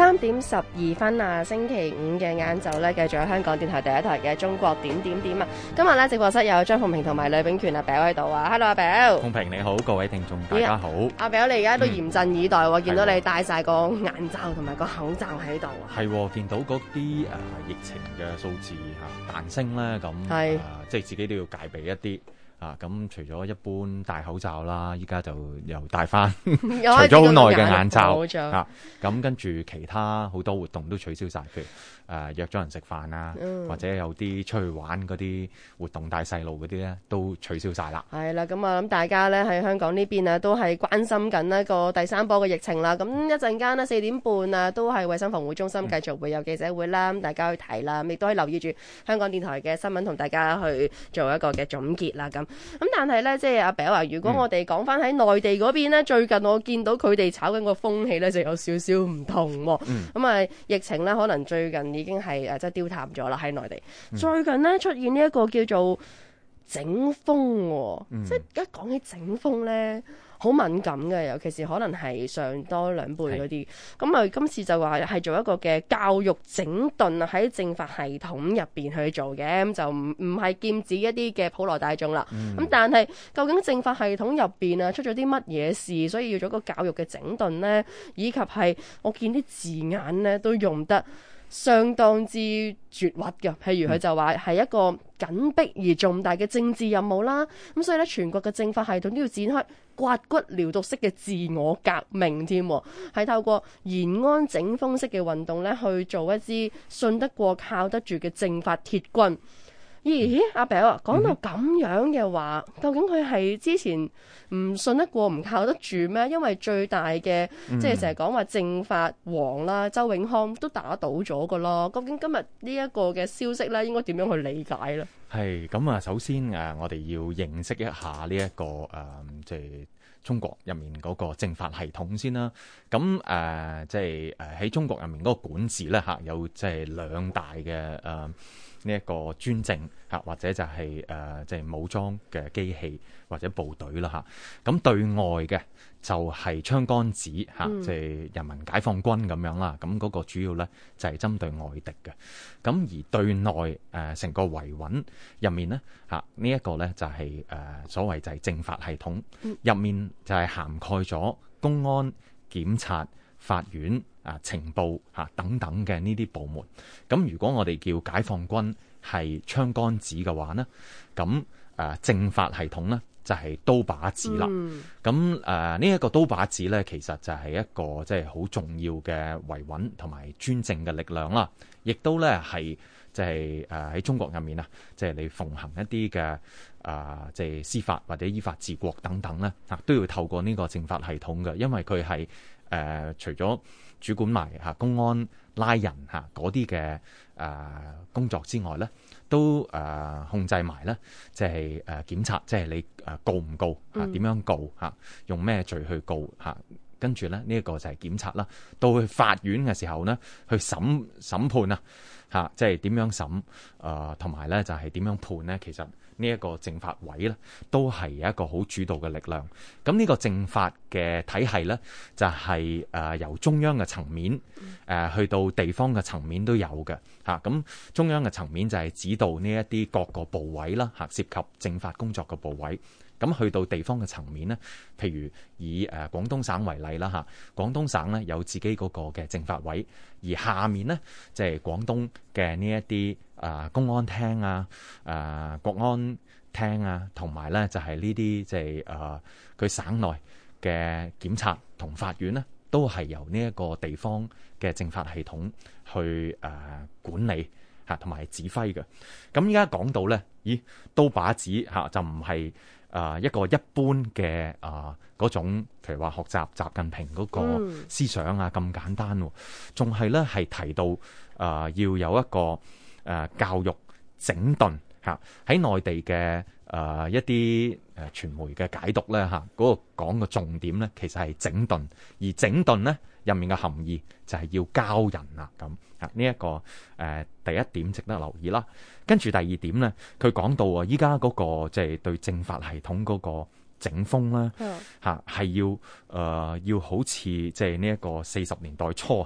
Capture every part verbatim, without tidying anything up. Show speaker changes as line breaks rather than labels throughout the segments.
三點十二分啊，星期五嘅晏晝咧，繼續喺香港電台第一台嘅中國點點點啊！今日咧直播室有張鳳平同埋呂秉權阿表喺度啊 ，Hello 阿表，
鳳平你好，各位聽眾大家好。
阿表你而家都嚴陣以待喎，
嗯、
見到你戴晒個眼罩同埋個口罩喺度啊。
係，見到嗰啲誒疫情嘅數字嚇彈升咧，咁誒、呃、即係自己都要戒備一啲。啊，咁除咗一般戴口罩啦，依家就又戴翻除咗好耐嘅眼罩啊，咁跟住其他好多活動都取消晒，譬如誒、呃、約咗人食飯啊、嗯，或者有啲出去玩嗰啲活動帶細路嗰啲咧，都取消晒啦。係啦，咁我諗大家咧喺香港呢邊啊，都係關心緊呢個第三波嘅疫情啦。咁一陣間呢，四點半啊，都係衛生防護中心繼續會有記者會啦，咁、嗯、大家去睇啦，亦都可以留意住香港電台嘅新聞，同大家去做一個嘅總結啦。咁咁但係咧，即係阿表話，如果我哋講翻喺內地嗰邊咧、嗯，最近我見到佢哋炒緊個風氣咧，就有少少唔同喎。咁、嗯、啊，疫情咧可能最近已經係誒即係丟淡咗啦喺內地、嗯。最近咧出現呢一個叫做整風，嗯、即係而家講起整風咧，好敏感嘅，尤其是可能係上多兩輩嗰啲。咁啊，今次就話係做一個嘅教育整頓喺政法系統入邊去做嘅，咁就唔唔係劍指一啲嘅普羅大眾啦。咁、嗯、但係究竟政法系統入邊啊出咗啲乜嘢事，所以要做個教育嘅整頓呢？以及係我見啲字眼呢都用得相當之絕核嘅，譬如佢就話係一個緊迫而重大嘅政治任務啦。咁所以咧，全國嘅政法系統都要展開刮骨療毒式嘅自我革命添，係透過延安整風式嘅運動咧，去做一支信得過、靠得住嘅政法鐵軍。咦，阿表啊，講到咁樣嘅話，嗯、究竟佢係之前唔信得過、唔靠得住咩？因為最大嘅、嗯、即係成日講話政法王啦，周永康都打倒咗噶咯。究竟今日呢一個嘅消息咧，應該點樣去理解咧？係咁啊，首先誒，我哋要認識一下呢、這、一個誒，即、呃、係、就是、中國入面嗰個政法系統先啦。咁誒，即係誒喺中國入面嗰個管治咧嚇，有即係兩大嘅誒。呃呢、這、一個專政嚇，或者就係誒即係武裝嘅機器或者部隊啦嚇。咁對外嘅就係槍桿子嚇，即係人民解放軍咁樣啦。咁嗰個主要咧就係針對外敵嘅。咁而對內誒成個維穩入面咧嚇，呢一個咧就係誒所謂就係政法系統入面就係涵蓋咗公安、檢察、法院啊、情報啊等等嘅呢啲部門。咁如果我哋叫解放軍係槍桿子嘅話呢，咁誒政法系統呢就係刀把子啦。咁誒呢一個刀把子呢，其實就係一個即係好重要嘅維穩同埋專政嘅力量啦。亦都呢係即係誒喺中國入面啊，即係你奉行一啲嘅啊即係司法或者依法治國等等呢，啊都要透過呢個政法系統嘅，因為佢係誒除咗主管埋嚇公安拉人嚇嗰啲嘅誒工作之外咧，都誒、呃、控制埋咧，即係誒檢察，即係你誒告唔告嚇，點、嗯、樣告嚇，用咩罪去告嚇，跟住咧呢一個就係檢察啦。到去法院嘅時候咧，去審審判啊嚇，即係點樣審誒，同埋咧就係點樣判咧，其實。呢、這、一個政法委咧，都係一個好主導嘅力量。咁呢個政法嘅體系咧，就係、是、誒、呃、由中央嘅層面誒、呃、去到地方嘅層面都有嘅嚇。咁、啊、中央嘅層面就係指導呢一啲各個部委啦嚇、啊，涉及政法工作嘅部委。咁去到地方嘅層面呢，譬如以誒、呃、廣東省為例啦嚇，廣東省呢有自己嗰個嘅政法委，而下面呢，即係廣東嘅呢一啲啊公安廳啊、誒、呃、國安廳啊，同埋呢就係呢啲即係誒佢省內嘅檢察同法院呢，都係由呢一個地方嘅政法系統去誒、呃、管理嚇同埋指揮嘅。咁依家講到呢，咦刀把子嚇就唔係。啊、呃，一個一般嘅啊嗰種，譬如話學習習近平嗰個思想啊，咁、嗯、簡單喎，仲係咧係提到啊、呃，要有一個誒、呃、教育整頓嚇，喺、啊、內地嘅誒、呃、一啲誒傳媒嘅解讀咧嚇，嗰、那個講嘅重點咧，其實係整頓，而整頓咧入面嘅含義就係要教人啊咁啊，呢一、這個誒、呃、第一點值得留意啦。跟住第二點咧，佢講到啊，依家嗰個即係對政法系統嗰個整風咧，嚇係要誒、呃、要好似即係呢一個四十年代初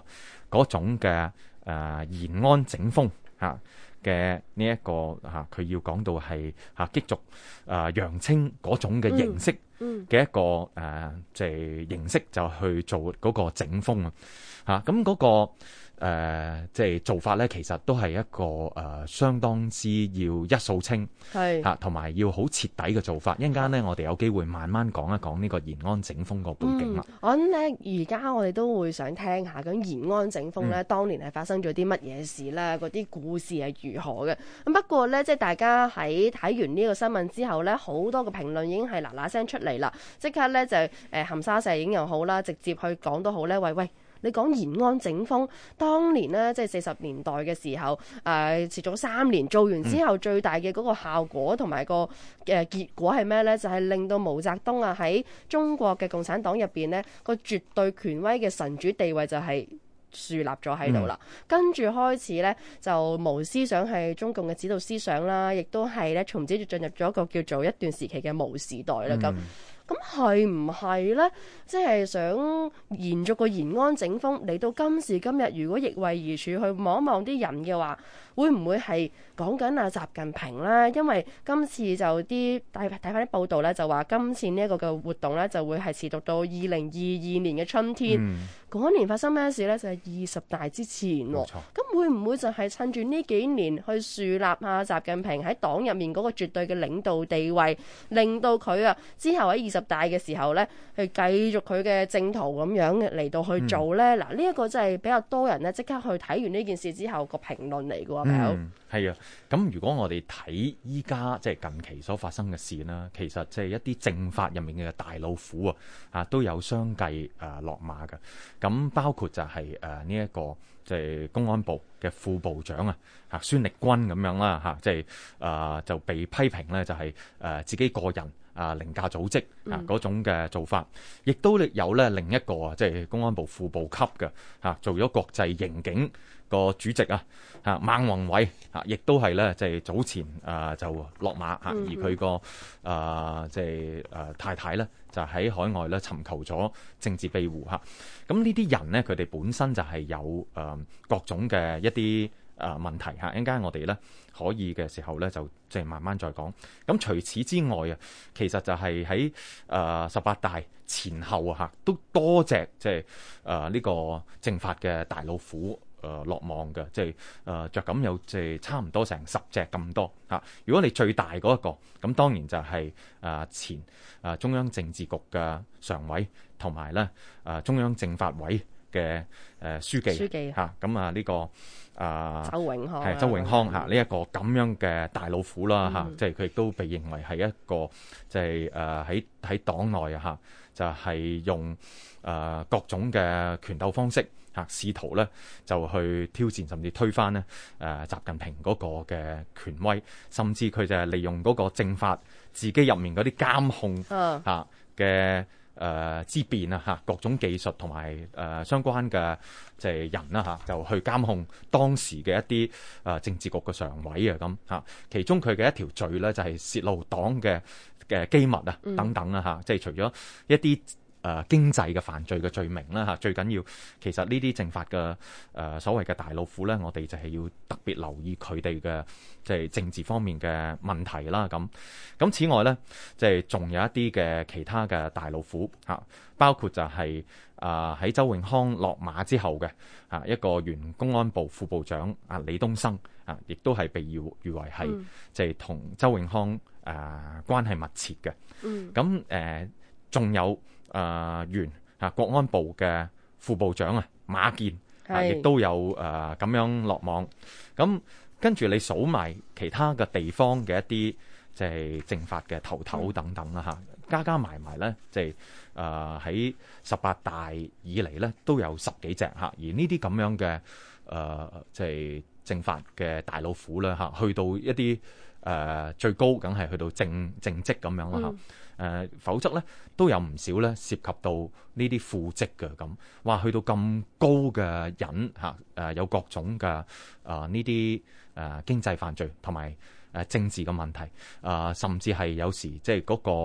嗰種嘅誒延安整風嚇嘅呢一個嚇，佢要講到係嚇激濁誒揚清嗰種嘅形式嘅一個誒即係形式，就去做嗰個整風啊嚇。咁嗰個誒即係做法咧，其實都係一個誒、呃、相當之要一掃清係嚇，同埋要好徹底嘅做法。一陣間咧，我哋有機會慢慢講一講呢個延安整風個背景啦、嗯。
我諗咧，而家我哋都會想聽下咁延安整風咧，嗯、當年係發生咗啲乜嘢事咧？嗰啲故事係如何嘅？咁不過咧，即係大家喺睇完呢個新聞之後咧，好多個評論已經係嗱嗱聲出嚟啦，即刻咧就誒、呃、含沙射影又好啦，直接去講都好咧。喂喂！你講延安整風，當年呢，即係四十年代嘅時候，誒、呃、持續三年做完之後，最大嘅嗰個效果同埋個誒、呃、結果係咩呢？就係、是、令到毛澤東啊喺中國嘅共產黨入邊呢個絕對權威嘅神主地位就係樹立咗喺度啦。嗯、跟住開始呢，就毛思想係中共嘅指導思想啦，亦都係咧從此就進入咗一個叫做一段時期嘅毛時代啦咁。嗯咁係唔係呢？即係想延續個延安整風嚟到今時今日，如果逆位而處去望一望啲人嘅話，會唔會係講緊阿習近平呢？因為今次就啲睇睇翻啲報道呢，就話今次呢一個嘅活動呢，就會係持續到二零二二年嘅春天。嗰、嗯、年發生咩事呢？就係、是、二十大之前喎。冇錯。咁會唔會就係趁住呢幾年去樹立下習近平喺黨入面嗰個絕對嘅領導地位，令到佢啊之後喺二十大嘅時候呢，去繼續佢嘅正途咁樣嚟到去做呢？嗱、嗯，呢一個真係比較多人呢，即刻去睇完呢件事之後個評論嚟嘅喎，
嗯，係啊。咁如果我哋睇依家即係近期所發生嘅事啦，其實即係一啲政法入面嘅大老虎啊，啊都有相繼誒、呃、落馬嘅。咁包括就係誒呢一個即係公安部嘅副部長啊，嚇孫力軍咁樣啦嚇，即係誒就被批評咧，就係誒自己個人啊凌駕組織啊嗰種嘅做法，亦都有咧另一個啊，即係公安部副部級嘅嚇，做咗國際刑警個主席啊，嚇孟宏偉嚇，亦都係咧，即係早前啊就落馬嚇，而佢個啊即係誒太太咧，就喺海外咧尋求咗政治庇護嚇。咁呢啲人咧，佢哋本身就係有誒、呃、各種嘅一啲誒、呃、問題嚇。一陣間我哋咧可以嘅時候咧，就即係慢慢再講。咁除此之外啊，其實就係喺誒十八大前後啊嚇，都多隻即係誒呢個政法嘅大老虎。誒、呃、落網嘅，即係誒著咁有即係差唔多成十隻咁多嚇、啊。如果你最大嗰、那、一個，咁當然就係、是、誒、呃、前誒、呃、中央政治局嘅常委，同埋咧誒中央政法委嘅誒、呃、書記嚇。咁啊呢、這個啊、呃、
周永康
係周永康嚇呢一個咁樣嘅大老虎啦嚇、嗯啊，即係佢亦都被認為係一個即係誒喺喺黨內啊嚇，就係、是、用誒、呃、各種嘅權鬥方式。嚇，試圖咧就去挑戰甚至推翻咧誒習近平嗰個嘅權威，甚至佢就係利用嗰個政法自己入面嗰啲監控嚇嘅誒之便啊嚇，各種技術同埋誒相關嘅即係人啦嚇，就去監控當時嘅一啲誒政治局嘅常委啊咁嚇，其中佢嘅一條罪咧就係泄露黨嘅嘅機密啊等等啊嚇，即係除咗一啲。誒、呃、經濟嘅犯罪嘅罪名啦嚇，最緊要其實呢啲政法嘅誒、呃、所謂嘅大老虎咧，我哋就係要特別留意佢哋嘅即係政治方面嘅問題啦咁。咁此外咧，即係仲有一啲嘅其他嘅大老虎嚇、啊，包括就係啊喺周永康落馬之後嘅啊一個原公安部副部長啊李東生啊，亦都係被譽譽為係即係同周永康誒、啊、關係密切嘅。咁誒仲有。誒、呃、原啊國安部嘅副部長啊馬建啊，亦都有誒咁、呃、樣落網。咁跟住你數埋其他嘅地方嘅一啲即係政法嘅頭頭等等啦嚇、嗯，加加埋埋咧，即係誒喺十八大以嚟咧都有十幾隻嚇。而呢啲咁樣嘅誒即係政法嘅大老虎啦嚇，去到一啲誒、呃、最高梗係去到正正職咁樣啦嚇。嗯誒、呃，否則咧都有唔少咧涉及到呢啲副職嘅咁，話去到咁高嘅人嚇，誒、呃、有各種嘅啊呢啲誒經濟犯罪同埋誒政治嘅問題，啊、呃、甚至係有時即係嗰個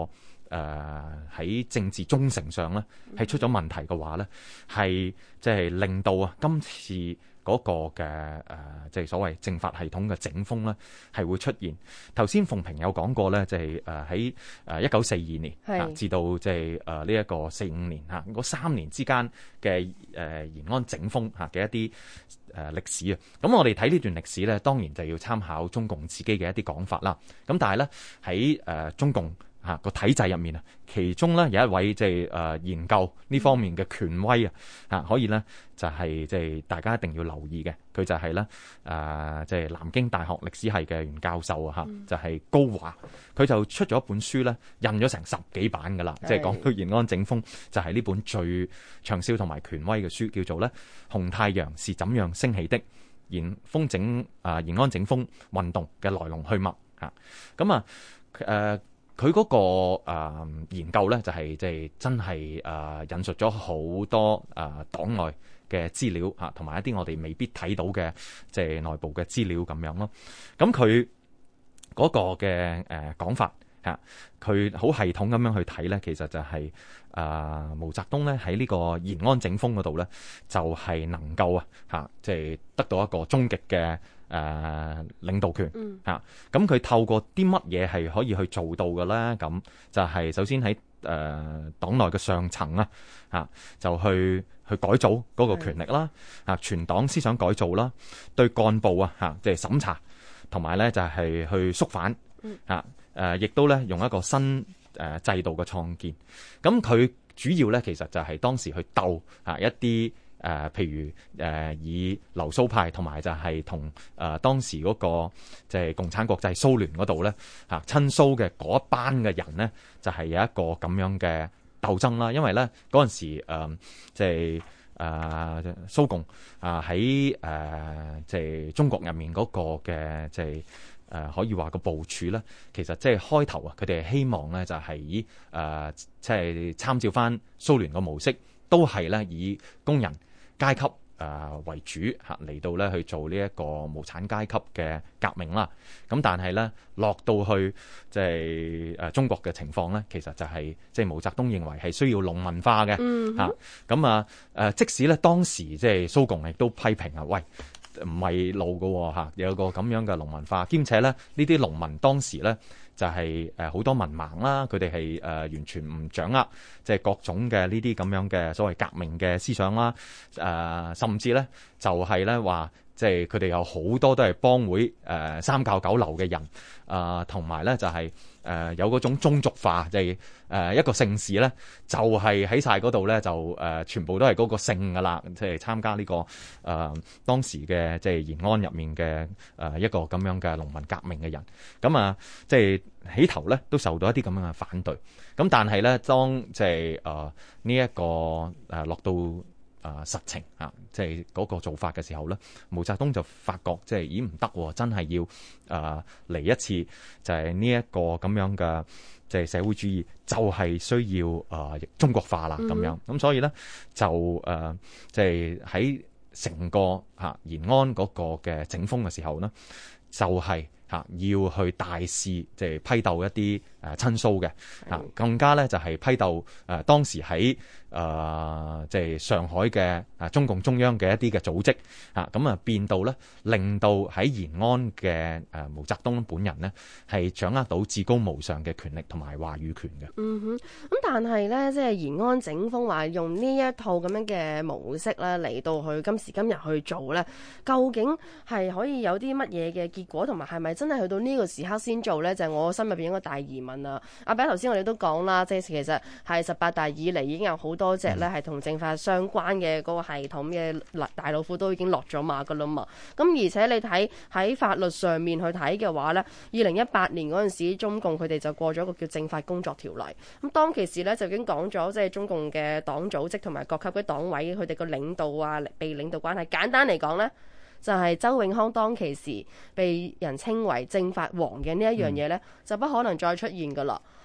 喺、呃、政治忠誠上咧係出咗問題嘅話咧，係即係令到啊今次嗰個嘅誒即係所謂政法系統嘅整風咧係會出現。頭先鳳萍有講過咧，就係誒喺誒一九四二年啊至到即係誒呢一個四五年嚇嗰三年之間嘅誒延安整風嚇嘅一啲誒歷史啊。咁我哋睇呢段歷史咧，當然就要參考中共自己嘅一啲講法啦。咁但係咧喺誒中共嚇個體制入面啊，其中咧有一位即係誒研究呢方面嘅權威啊，嚇可以咧就係即係大家一定要留意嘅，佢就係咧誒即係南京大學歷史系嘅原教授啊，嚇就係高華，佢就出咗一本書咧，印咗成十幾版噶啦，即係講到延安整風，就係呢本最暢銷同埋權威嘅書，叫做咧《紅太陽是怎樣升起的：延風整啊延安整風運動嘅來龍去脈》嚇，咁啊誒。佢嗰、那個、呃、研究咧，就係即係真係誒、呃、引述咗好多誒、呃、黨外嘅資料嚇，同、啊、埋一啲我哋未必睇到嘅即係內部嘅資料咁樣咯。咁佢嗰個嘅誒講法嚇，佢、啊、好系統咁樣去睇咧，其實就係、是、誒、呃、毛澤東咧喺呢個延安整風嗰度咧，就係、是、能夠啊嚇，即係得到一個終極嘅。誒、呃、領導權嚇，咁佢、嗯啊、透過啲乜嘢係可以去做到嘅咧？咁就係首先喺誒、呃、黨內嘅上層啊，嚇就去去改組嗰個權力啦，嚇、啊、全黨思想改造啦，對幹部啊嚇即係審查，同埋咧就係、是、去肅反嚇誒，亦、啊、都咧用一個新誒、呃、制度嘅創建。咁佢主要咧其實就係當時去鬥嚇一啲。誒、呃，譬如誒、呃，以留蘇派同埋就係同誒當時嗰、那個即係、就是、共產國際蘇聯嗰度咧嚇親蘇嘅嗰一班嘅人咧，就係、是、有一個咁樣嘅鬥爭啦。因為咧嗰陣時誒即係誒蘇共啊喺誒即係中國入面嗰個嘅即係誒可以話個部署咧，其實即係開頭啊，佢哋係希望咧就係以誒即係參照翻蘇聯個模式，都係咧以工人階級誒、呃、為主嚇嚟到咧去做呢一個無產階級嘅革命啦。咁但係咧落到去即係誒中國嘅情況咧，其實就係即係毛澤東認為係需要農民化嘅嚇。咁、嗯、哼啊誒、呃，即使咧當時即係蘇共亦都批評啊，喂唔係路㗎嚇，有個咁樣嘅農民化，兼且咧呢啲農民當時咧。就係誒好多文盲啦，佢哋係誒完全唔掌握即係各種嘅呢啲咁樣嘅所謂革命嘅思想啦，誒、呃、甚至咧就係咧話即係佢哋有好多都係幫會誒、呃、三教九流嘅人，啊同埋咧就係、是、誒、呃、有嗰種宗族化，就係、是、誒、呃、一個姓氏咧就係喺晒嗰度咧就誒、呃、全部都係嗰個姓噶啦，即係參加呢、這個誒、呃、當時嘅即係延安入面嘅誒、呃、一個咁樣嘅農民革命嘅人，咁啊即係。起頭咧都受到一啲咁樣嘅反對，咁但係咧當即係誒呢一個誒、呃、落到誒、呃、實情啊，即係嗰個做法嘅時候咧，毛澤東就發覺即係咦唔得，真係要誒嚟、呃、一次就係呢一個咁樣嘅即係社會主義，就係需要誒、呃、中國化啦咁樣，咁、嗯、所以咧就誒即係喺成個嚇延安嗰個嘅整風嘅時候咧，就係、是。嚇要去大肆即係批鬥一啲誒親蘇嘅嚇，更加咧就係批鬥誒當時喺誒即係上海嘅啊中共中央嘅一啲嘅組織嚇，咁啊變到咧令到喺延安嘅誒毛澤東本人呢係掌握到至高無上嘅權力同埋話語權嘅。
嗯哼，咁但係咧即係延安整風話用呢一套咁樣嘅模式咧嚟到去今時今日去做咧，究竟係可以有啲乜嘢嘅結果，同埋係咪真係去到呢個時刻先做呢？就係、是、我心入邊一個大疑問啊！阿炳頭先我哋都講啦，即係其實係十八大以嚟已經有好多隻呢係同政法相關嘅嗰個系統嘅大老虎都已經落咗馬噶啦嘛。咁而且你睇喺法律上面去睇嘅話呢，二零一八年嗰陣時中共佢哋就過咗一個叫政法工作條例。咁當其時呢，就已經講咗，即係中共嘅黨組織同埋各級嘅黨委佢哋個領導啊、被領導關係，簡單嚟講呢。就係周永康當其時被人稱為政法王嘅呢一樣嘢呢，就不可能再出現噶啦。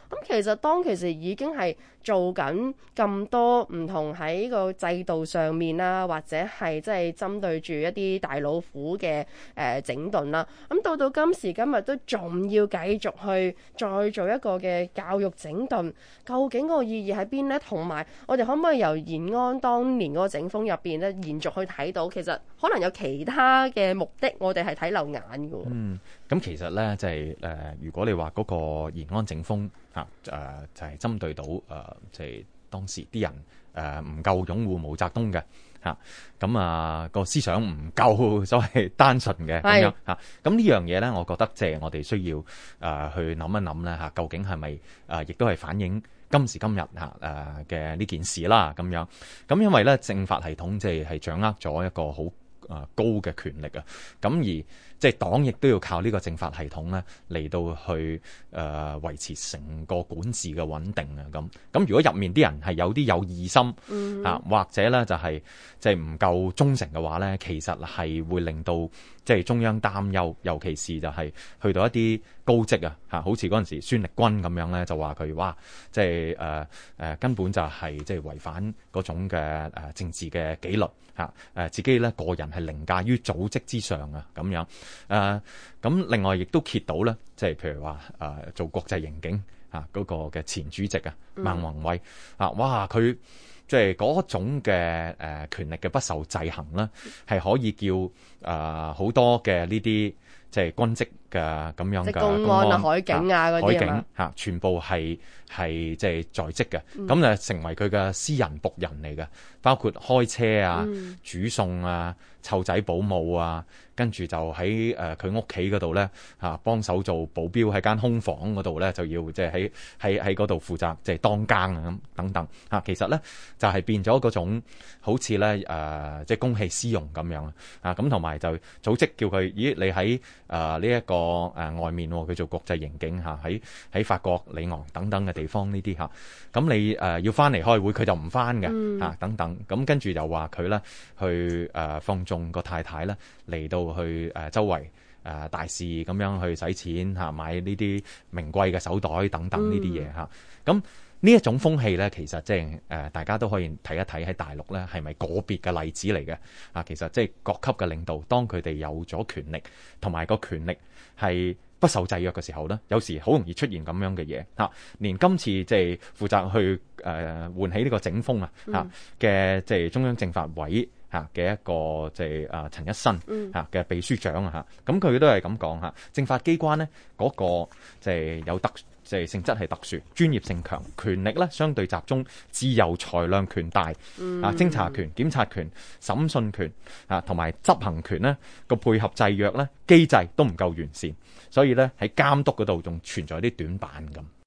咁其實當其時已經係做緊咁多唔同喺個制度上面啦，或者係即係針對住一啲大老虎嘅誒、呃、整頓啦。咁到到今時今日都仲要繼續去再做一個嘅教育整頓，究竟個意義喺邊呢？同埋我哋可唔可以由延安當年嗰個整風入邊咧，延續去睇到其實可能有其他嘅目的，我哋係睇漏眼嘅。
嗯，咁其實咧就係、是、誒、呃，如果你話嗰個延安整風嚇誒、呃，就係、是、針對到誒，即、呃、係、就是、當時啲人誒唔、呃、夠擁護毛澤東嘅嚇，咁啊個思想唔夠所謂單純嘅咁樣嚇，咁呢樣嘢咧，我覺得即係我哋需要誒、呃、去諗一諗咧嚇，究竟係咪誒亦都係反映今時今日嚇誒嘅呢件事啦咁樣，咁因為咧政法系統即係係掌握咗一個好誒高嘅權力啊，咁而即係黨亦都要靠呢個政法系統咧嚟到去誒、呃、維持成個管治嘅穩定啊，咁咁如果入面啲人係有啲有異心、嗯、啊，或者咧就係即係唔夠忠誠嘅話咧，其實係會令到即係中央擔憂，尤其是就係去到一啲高職啊嚇，好似嗰陣時孫力軍咁樣咧，就話佢哇，即係誒誒根本就係即係違反嗰種嘅誒、呃、政治嘅紀律嚇，誒、呃、自己咧個人係凌駕於組織之上啊咁樣。誒咁、呃，另外亦都揭到咧，即係譬如話誒、呃、做國際刑警啊嗰、那個嘅前主席啊孟宏偉啊，哇佢即係嗰種嘅誒、呃、權力嘅不受制衡啦，係可以叫誒好、呃、多嘅呢啲即係軍職嘅咁樣嘅公，
公安啊、海警啊嗰啲
海警嚇全部係係即係在職嘅，咁、嗯、就成為佢嘅私人僕人嚟嘅，包括開車啊、嗯、煮餸啊、湊仔保姆啊。跟住就喺誒佢屋企嗰度咧嚇幫手做保鏢，喺間空房嗰度咧就要即係喺喺喺嗰度負責即係當更啊咁等等嚇。其實咧就係、是、變咗嗰種好似咧誒即係公器私用咁樣啊。咁同埋就組織叫佢，咦你喺誒呢一個誒、呃、外面佢做國際刑警嚇，喺喺法國里昂等等嘅地方呢啲嚇。咁你誒、呃、要翻嚟開會，佢就唔翻嘅嚇等等。咁跟住又話佢咧去誒、呃、放縱個太太咧嚟到。去誒、呃、周圍誒、呃、大肆咁樣去使錢嚇、啊、買呢啲名貴嘅手袋等等呢啲嘢嚇，咁呢一種風氣咧，其實即係誒大家都可以睇一睇喺大陸咧係咪個別嘅例子嚟嘅啊？其實即係各級嘅領導，當佢哋有咗權力同埋個權力係不受制約嘅時候咧，有時好容易出現咁樣嘅嘢嚇。連今次即係負責去誒、呃、喚起呢個整風啊嚇嘅即係中央政法委嚇嘅一個即係啊陳一新嚇嘅秘書長啊嚇，咁佢都係咁講嚇，政法機關咧嗰個即係有特即係性質係特殊，專業性強，權力咧相對集中，自由裁量權大啊，偵查權、檢察權、審訊權啊同埋執行權咧個配合制約咧機制都唔夠完善，所以咧喺監督嗰度仲存在啲短板咁。